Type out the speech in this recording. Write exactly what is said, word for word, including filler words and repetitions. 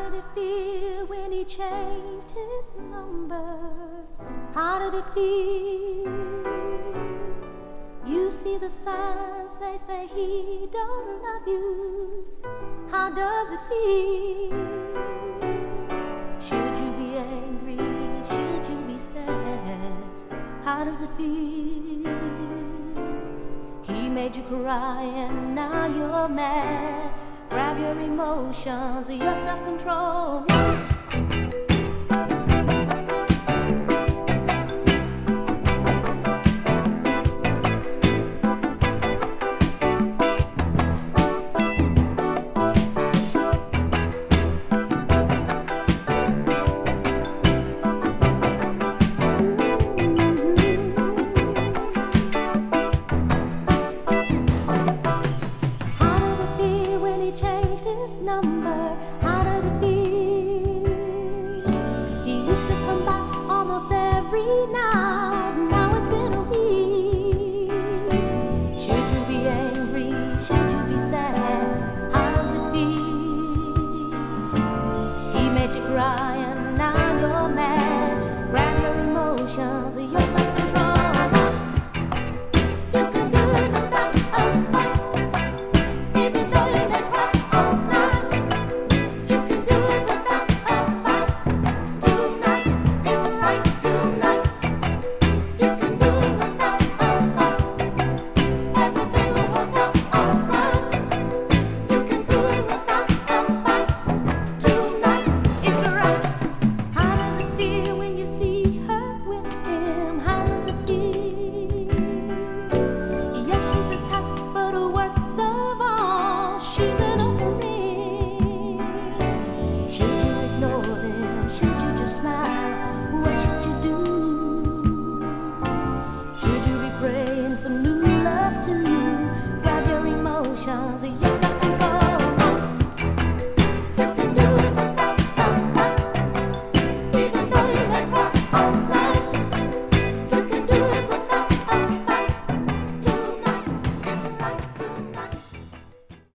did it feel when he changed his number? How did it feel? You see the signs, they say he don't love you. How does it feel? Should you be angry? Should you be sad? How does it feel? He made you cry and now you're mad. Grab your emotions, your self-control. Number.